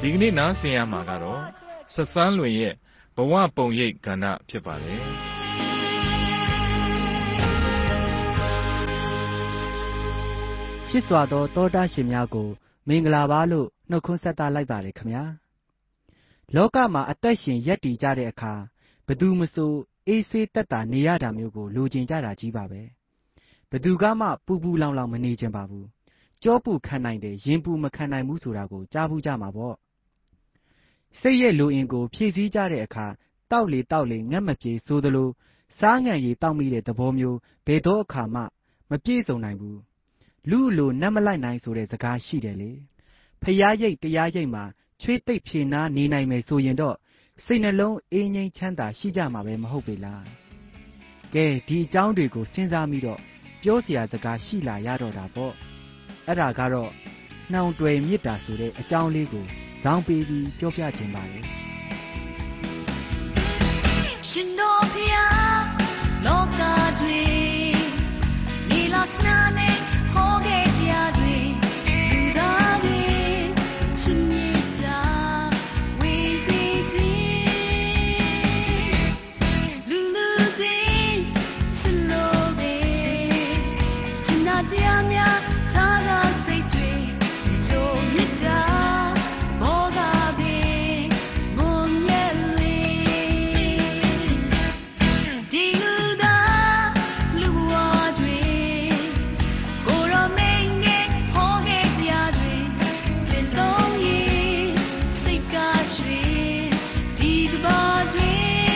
ဒီကနေ့နားဆင်ရမှာကတော့ဆက်စန်းလွင်ရဲ့ဘဝပုံရိပ်ကဏ္ဍဖြစ်ပါတယ်ချစ်စွာသောတောတာရှင်များကိုမင်္ဂလာပါလို့နှုတ်ခွန်းဆက်သလိုက်ပါတယ်ခင်ဗျာလောကမှာအသက်ရှင်ရပ်တည်ကြတဲ့အခါဘသူမဆိုအေးဆေးသက်သာနေရတာမျိုးကိုလိုချင်ကြတာကြီးပါပဲဘသူကမှပူပူလောင်လောင်မနေချင်ပါဘူးကြောပူခံနိုင်တယ်ရင်ပူမခံနိုင်ဘူးဆိုတာကိုကြားဘူးကြမှာပေါ့စိတ်ရဲ့လူအင်ကိုဖြည့်ဆည်းကြတဲ့အခါတောက်လေငတ်မပြေဆိုသလိုစားငံရည်တောက်မိတဲ့သဘောမျိုးဘယ်တော့အခါမှမပြေဆုံးနိုင်ဘူးလူလိုနတ်မလိုက်နိုင်ဆိုတဲ့စကားရှိတယ်လေဖျားရိတ်တရားရိတ်မှာချွေးသိပ်ဖြေနာနေနိုင်မယ်ဆိုရင်တော့စိတ်နှလုံးအေးငြိမ်းချမ်းသာရှိကြမှာပဲမဟုတ်ပေလားကဲဒီအကြောင်းတွေကိုစဉ်းစားပြီးတော့ပြောစရာစကားရှိလာရတော့တာပေါ့အဲ့ဒါကတော့နှောင်တွယ်မြစ်တာဆိုတဲ့အကြောင်းလေးကိုဇောင်းပေးပြီးပြောပြခြင်းပါတယ်ရှင်တော်ဖျားလောကတွေနီလာခနာနဲ့ဟောခဲ့ကြတွေလူသားတွေချင်းမြတ်တာဝေစီကြီးလူလူချင်းချစ်လို့ပဲချစ်နာတရားများထားတာစိတ်တွေကြုံမြတ်တာဘောကပဲဘုံရဲ့လေဒီလူသားလူဝါတွေကိုရောမိန်နဲ့ဟောခဲ့ကြတွေစင်သုံးရင်စိတ်ကရွှေဒီကဘာတွေ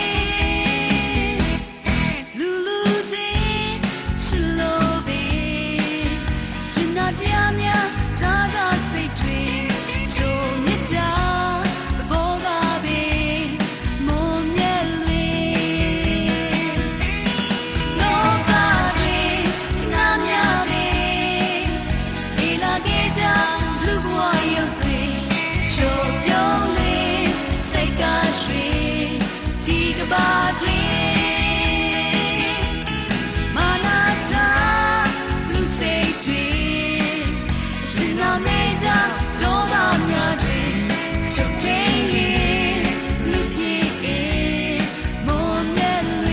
လူလူချင်းချစ်လို့ပဲချစ်နာတရားများထားတာစိတ်တွေကြုံမြတ်တာဘောကပဲမုံမြဲလေလောကတွေနာမည်ပဲဒီလာခဲ့ကြလူဘဝရုပ်တွေချိုးပြုံးလေစိတ်ကရွှေဒီကဘာတွေမာနာတာလူစိတ်တွေရှင်နာမေကြဒေါသများတွေချုပ်ထိန်ရင်လူဖြစ်မုံမြဲလေ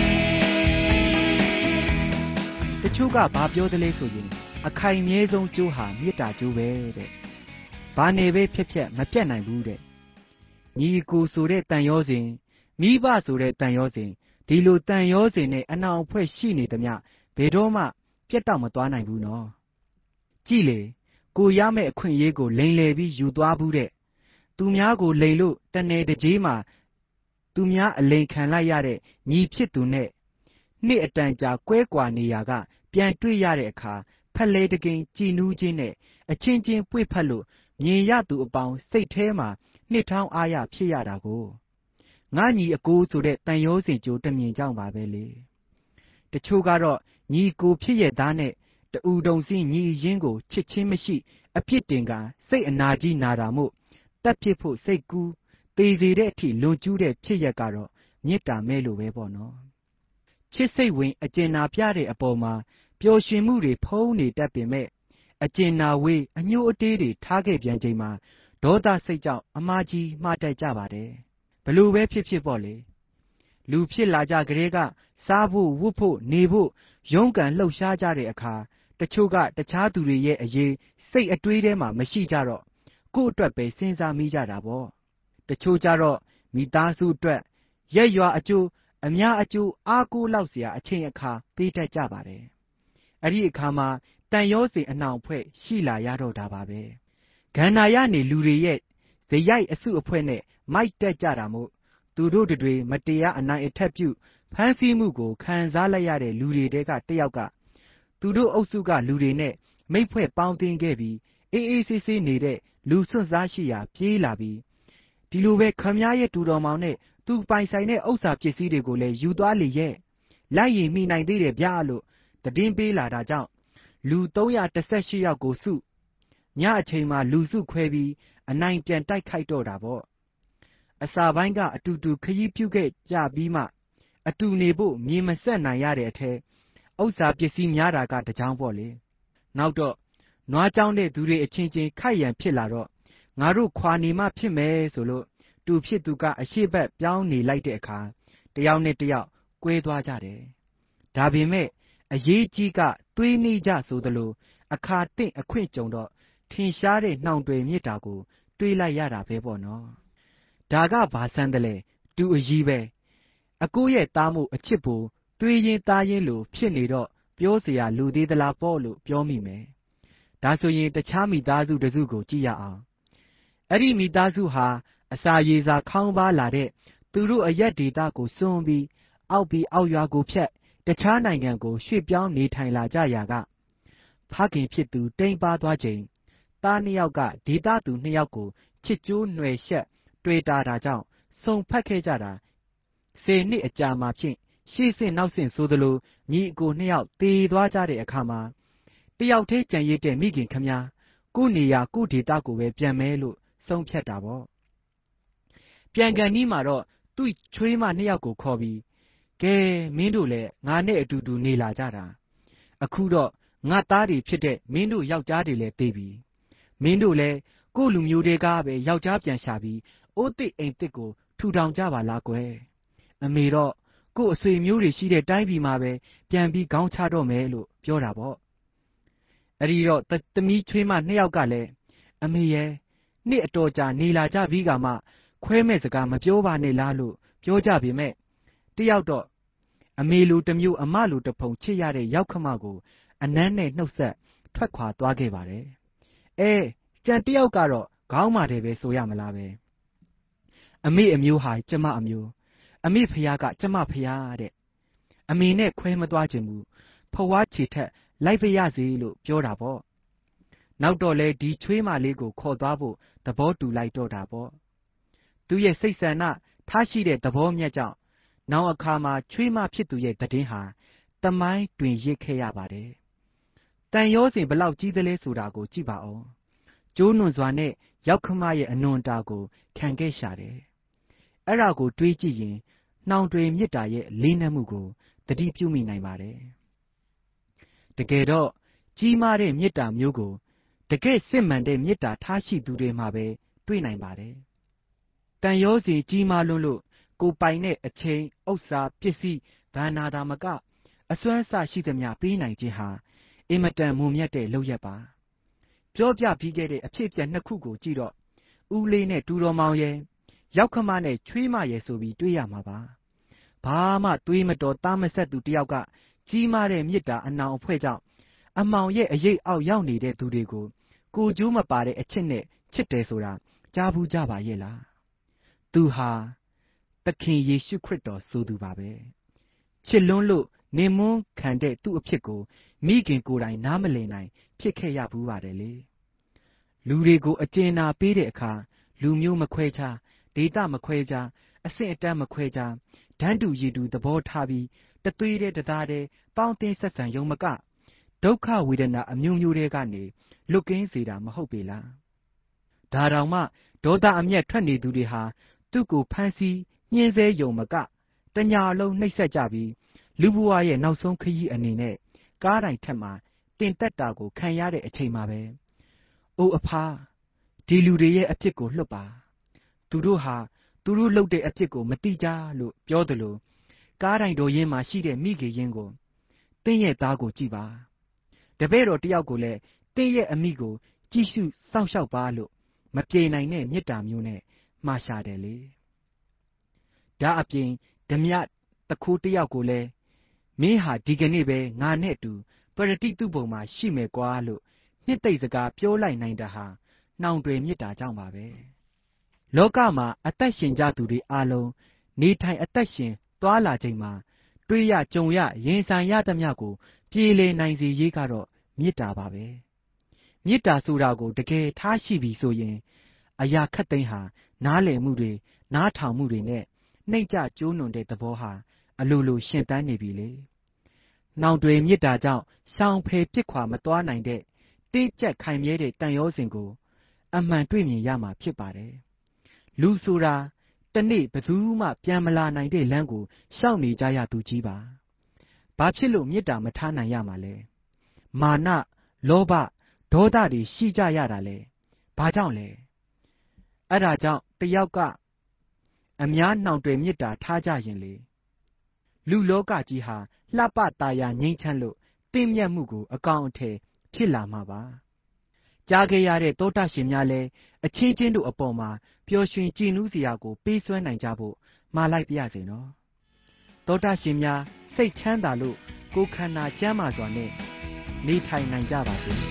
တချို့ကဘာပြောသလဲဆိုရင်အခိုင်မြဲဆုံးကျိုးဟာမေတ္တာကျိုးပဲတဲ့ဘာနေပဲဖြစ်မပြတ်နိုင်ဘူးတဲ့ညီကိုဆိုတဲ့တန်ရောစဉ်မိဘဆိုတဲ့တန်ရောစဉ်ဒီလိုတန်ရောစဉ်နဲ့အနှောင်အဖွဲ့ရှိနေသမျှဘယ်တော့မှပြတ်တော့မသွားနိုင်ဘူးနော်ကြည်လေကိုရမယ့်အခွင့်အရေးကိုလိန်လည်ပြီးယူသွားဘူးတဲ့သူများကိုလိန်လို့တနယ်တကြေးမှာသူများအလိန်ခံလိုက်ရတဲ့ညီဖြစ်သူနဲ့နှစ်အတန်ကြာကွဲကွာနေရကပြန်တွေ့ရတဲ့အခါဖက်လဲတကင်ကြည်နူးခြင်းနဲ့အချင်းချင်းပွေ့ဖက်လို့မြင်ရသူအပေါင်းစိတ်ထဲမှာနှစ်ထောင်းအားရဖြစ်ရတာကိုငါညီအကိုဆိုတဲ့တန်ရောစင်ကြိုးတမြင်ကြောင့်ပါပဲလေတချို့ကတော့ညီကိုဖြစ်ရသားနဲ့တူတုံစင်းညီရင်းကိုချစ်ချင်းမရှိအပြစ်တင်ကစိတ်အနာကြီးနာတာမို့တက်ဖြစ်ဖို့စိတ်ကူးသေစေတဲ့အထိလွန်ကျူးတဲ့ဖြစ်ရက်ကတော့မေတ္တာမဲ့လို့ပဲပေါ့နော်ချစ်စိတ်ဝင်အကျဉ်းနာပြတဲ့အပေါ်မှာပျော်ရွှင်မှုတွေဖုံးနေတတ်ပေမဲ့အကျဉ်းနာဝေးအညှိုးအတေးတွေထားခဲ့ပြန်ချိန်မှာဒေါသစိတ်ကြောင့်အမှားကြီးမှားတတ်ကြပါတယ်ဘလို့ပဲဖြစ်ပေါ့လေလူဖြစ်လာကြကလေးကစားဖို့ဝတ်ဖို့နေဖို့ရုန်းကန်လှုပ်ရှားကြတဲ့အခါတချို့ကတခြားသူတွေရဲ့အရေးစိတ်အတွေးထဲမှာမရှိကြတော့ကိုယ့်အတွက်ပဲစဉ်းစားမိကြတာပေါ့တချို့ကြတော့မိသားစုအတွက်ရက်ရွာအကျိုးအများအကျိုးအားကိုးလောက်เสียအချိန်အခါပေးတတ်ကြပါတယ်အဲ့ဒီအခါမှာတန်ရောစင်အနှောင်ဖွဲ့ရှိလာရတော့တာပါပဲဂန္ဓာရနေလူတွေရဲ့ဇယိုက်အစုအဖွဲ့နဲ့မိုက်တက်ကြတာမို့သူတို့တွေမတရားအနိုင်အထက်ပြုဖမ်းဆီးမှုကိုခံစားလိုက်ရတဲ့လူတွေတဲကတယောက်ကသူတို့အုပ်စုကလူတွေနဲ့မိတ်ဖွဲ့ပေါင်းသင်းခဲ့ပြီးအေးအေးဆေးဆေးနေတဲ့လူဆွတ်စားရှိရာပြေးလာပြီးဒီလိုပဲခမည်းရဲ့တူတော်မောင်နဲ့သူပိုင်ဆိုင်တဲ့ဥစ္စာပစ္စည်းတွေကိုလည်းယူသွားလေရဲ့လိုက်ရင်မိနိုင်သေးတယ်ဗျာလို့တည်င်းပေးလာတာကြောင့်လူ318ယောက်ကိုစုညအချိန်မှာလူစုခွဲပြီးအနိုင်ပြန်တိုက်ခိုက်တော့တာပေါ့အစာပိုင်းကအတူတူခရီးပြုခဲ့ကြပြီးမှအတူနေဖို့မြေမဆက်နိုင်ရတဲ့အထက်ဥစ္စာပစ္စည်းများတာကတကြောင်ပေါ့လေနောက်တော့နွားကြောင်းတဲ့သူတွေအချင်းချင်းခိုက်ရန်ဖြစ်လာတော့ငါတို့ခွာနေမှဖြစ်မယ်ဆိုလို့တူဖြစ်သူကအရှိဘက်ပြောင်းနေလိုက်တဲ့အခါတယောက်နဲ့တယောက်ကွဲသွားကြတယ်ဒါပေမဲ့အရေးကြီးကသွေးနေကြဆိုသလိုအခါတင့်အခွင့်ကြုံတော့ထင်ရှားတဲ့နှောင်တွေမြစ်တာကိုတွေးလိုက်ရတာပဲပေါ့နော်ဒါကဘာဆန်းတယ်လဲတူအကြီးပဲအကိုရဲ့သားမှုအချစ်ဖို့သွေးရင်သားရင်လို့ဖြစ်နေတော့ပြောเสียလူသေးသလားပေါ့လို့ပြောမိမယ်ဒါဆိုရင်တခြားမိသားစုတစုကိုကြည့်ရအောင်အဲ့ဒီမိသားစုဟာအစာရေစာခေါင်းပါလာတဲ့သူတို့အရက်ဒေတာကိုစွန့်ပြီးအောက်ရွာကိုဖြတ်တခြားနိုင်ငံကိုရွှေ့ပြောင်းနေထိုင်လာကြရာကဖခင်ဖြစ်သူတိမ်ပါသွားချိန်သားနှစ်ယောက်ကဒေတာသူနှစ်ယောက်ကိုချစ်ကြိုးຫນွယ်ရှက်တွေ့တာကြောင့်စုံဖက်ခဲ့ကြတာ10 နှစ်အကြာမှာဖြင့်ရှေ့ဆင့်နောက်ဆင့်ဆိုသလိုညီအကိုနှစ်ယောက်တည်သွားကြတဲ့အခါမှာတယောက်တည်းကြံရစ်တဲ့မိခင်ခမများကိုနေရာကိုဒေတာကိုပဲပြန်မဲလို့ဆုံးဖြတ်တာပေါ့ပြန်ကန်နီးမှာတော့သူ့ချွေးမနှစ်ယောက်ကိုခေါ်ပြီးကဲမင်းတို့လည်းငါနဲ့အတူတူနေလာကြတာအခုတော့ငါသားတွေဖြစ်တဲ့မင်းတို့ယောက်ျားတွေလည်းသိပြီမင်းတို့လည်းကိုလူမျိုးတွေကပဲယောက်ျားပြန်ရှာပြီးအိုးတစ်အိမ်တစ်ကိုထူထောင်ကြပါလားကွယ်အမေတော့ကိုအဆွေမျိုးတွေရှိတဲ့တိုင်းပြည်မှာပဲပြန်ပြီးခေါင်းချတော့မယ်လို့ပြောတာပေါ့အဲ့ဒီတော့သမီးချွေးမနှစ်ယောက်ကလည်းအမေရဲ့နှစ်အတော်ကြာနေလာကြပြီးကမှခွဲမဲ့စကားမပြောပါနဲ့လားလို့ပြောကြပေမဲ့တယောက်တော့အမေလိုတစ်မျိုးအမလိုတစ်ဖုံချစ်ရတဲ့ရောက်ခမကိုအနမ်းနဲ့နှုတ်ဆက်ထွက်ခွာသွားခဲ့ပါတယ်ကြံတယောက်ကတော့ခေါင်းမာတယ်ပဲဆိုရမလားပဲအမေအမျိုးဟာကျမအမျိုးအမေဖယားကကျမဖယားတဲ့အမေနဲ့ခွဲမသွားခြင်းဘူးဖွားချီထက်လိုက်ပါရစေလို့ပြောတာပေါ့နောက်တော့လေဒီချွေးမလေးကိုခေါ်သွားဖို့သဘောတူလိုက်တော့တာပေါ့သူရဲ့စိတ်ဆန္ဒထားရှိတဲ့သဘောမြတ်ကြောင့်နောင်အခါမှာချွေးမဖြစ်သူရဲ့သတင်းဟာတမိုင်းတွင်ရစ်ခဲ့ရပါတယ်တန်ရောစဉ်ဘလောက်ကြီးသလဲဆိုတာကိုကြည့်ပါဦးကျိုးနွန်စွာနဲ့ရောက်ခမရဲ့အနွန်တာကိုခံခဲ့ရှာတယ်အဲ့ဒါကိုတွေးကြည့်ရင်နှောင်တွေမြစ်တာရဲ့လေးနက်မှုကိုသတိပြုမိနိုင်ပါတယ်တကယ်တော့ကြီးမားတဲ့မြစ်တာမျိုးကိုတကယ်စစ်မှန်တဲ့မြစ်တာထားရှိသူတွေမှာပဲတွေ့နိုင်ပါတယ်တန်ရောစဉ်ကြီးမားလွန်းလို့ကိုပိုင်တဲ့အချိန်ဥစ္စာပစ္စည်းဗန္နာသာမကအစွမ်းအစရှိသမျှပေးနိုင်ခြင်းဟာအင်မတန်မွန်မြတ်တဲ့လုပ်ရက်ပါပြောပြပြီးခဲ့တဲ့အဖြစ်အပျက်နှစ်ခုကိုကြည့်တော့ဦးလေးနဲ့တူတော်မောင်ရဲ့ရောက်ခမနဲ့ချွေးမရဲ့ဆိုပြီးတွေးရမှာပါဘာမှတွေးမတော်သားမဆက်သူတယောက်ကကြီးမားတဲ့မြစ်တာအနောင်အဖွဲ့ကြောင့်အမောင်ရဲ့အရေးအောက်ရောက်နေတဲ့သူတွေကိုကိုကျိုးမပါတဲ့အချစ်နဲ့ချစ်တယ်ဆိုတာကြားဘူးကြပါရဲ့လားသူဟာသခင်ယေရှုခရစ်တော်ဆိုသူပါပဲချစ်လွန်းလို့နေမွန်းခံတဲ့သူ့အဖြစ်ကိုမိခင်ကိုယ်တိုင်နားမလည်နိုင်ဖြစ်ခဲ့ရဘူးပါတယ်လေလူတွေကိုအကျဉ်းနာပေးတဲ့အခါလူမျိုးမခွဲခြားဒေသမခွဲခြားအဆင့်အတန်းမခွဲခြားဒန်းတူရည်တူသဘောထားပြီးတသွေးတဲ့တသားတဲ့ပေါင်းတင်ဆက်ဆံယုံမကဒုက္ခဝေဒနာအမျိုးမျိုးတွေကနေလွတ်ကင်းစေတာမဟုတ်ပေလားဒါတောင်မှဒေါသအမျက်ထွက်နေသူတွေဟာသူ့ကိုဖမ်းဆီးညှင်းဆဲယုံမကတညာလုံးနှိပ်စက်ကြပြီးလူဘဝရဲ့နောက်ဆုံးခရီးအနေနဲ့ကားတိုင်ထက်မှာတင်တက်တာကိုခံရတဲ့အချိန်မှာပဲအိုအဖာဒီလူတွေရဲ့အဖြစ်ကိုလွတ်ပါသူတို့ဟာသူတို့လုပ်တဲ့အဖြစ်ကိုမတိကြလို့ပြောသလိုကားတိုင်တော်ရင်းမှာရှိတဲ့မိခင်ရင်းကိုတင်းရဲ့သားကိုကြည်ပါတပည့်တော်တယောက်ကိုလည်းတင်းရဲ့အမိကိုကြည့်ရှုစောင့်ရှောက်ပါလို့မပြေနိုင်တဲ့မေတ္တာမျိုးနဲ့မှာရှာတယ်လေဒါအပြင်ဓမြတခိုးတယောက်ကိုလည်းမင်းဟာဒီကနေ့ပဲငါနဲ့အတူပရတိတုပုံမှာရှိမယ်ကွာလို့နှစ်သိမ့်စကားပြောလိုက်နိုင်တာဟာနှောင်တွေမြစ်တာကြောင့်ပါပဲလောကမှာအသက်ရှင်ကြသူတွေအားလုံးနေထိုင်အသက်ရှင်သွားလာချိန်မှာတွေ့ရကြုံရရင်ဆိုင်ရသမျှကိုပြေလည်နိုင်စေရေးကတော့မေတ္တာပါပဲမေတ္တာဆိုတာကိုတကယ်ထားရှိပြီဆိုရင်အရာခက်သိမ်းဟာနားလည်မှုတွေနားထောင်မှုတွေနဲ့နှိမ့်ချကျိုးနွန်တဲ့သဘောဟာအလိုလိုရှင်သန်နေပြီလေနှောင်တွေမေတ္တာကြောင့်ရှောင်ဖယ်ပြစ်ခွာမသွားနိုင်တဲ့တင်းကျပ်ခိုင်မြဲတဲ့တန်ရောစဉ်ကိုအမှန်တွေ့မြင်ရမှာဖြစ်ပါတယ်လူဆိုတာတနေ့ဘယ်သူမှပြန်မလာနိုင်တဲ့လမ်းကိုရှောက်နေကြရသူကြီးပါဘာဖြစ်လို့မေတ္တာမထားနိုင်ရမှာလဲမာနလောဘဒေါသတွေရှိကြရတာလဲဘာကြောင့်လဲအဲ့ဒါကြောင့်တယောက်ကအများနှောင်တွေမေတ္တာထားကြရင်လေလူလောကကြီးဟာလှပတာယာငြိမ်းချမ်းလို့တင့်မြတ်မှုကိုအကောင်အထည်ဖြစ်လာမှာပါကြားခဲ့ရတဲ့သောတာရှင်များလည်းအချင်းချင်းတို့အပေါ်မှာပျော်ရွှင်ကြည်နူးစရာကိုပေးစွမ်းနိုင်ကြဖို့မှာလိုက်ပါရစေနော်သောတာရှင်များစိတ်ချမ်းသာလို့ကိုယ်ခန္ဓာကျမ်းမာစွာနဲ့နေထိုင်နိုင်ကြပါစေ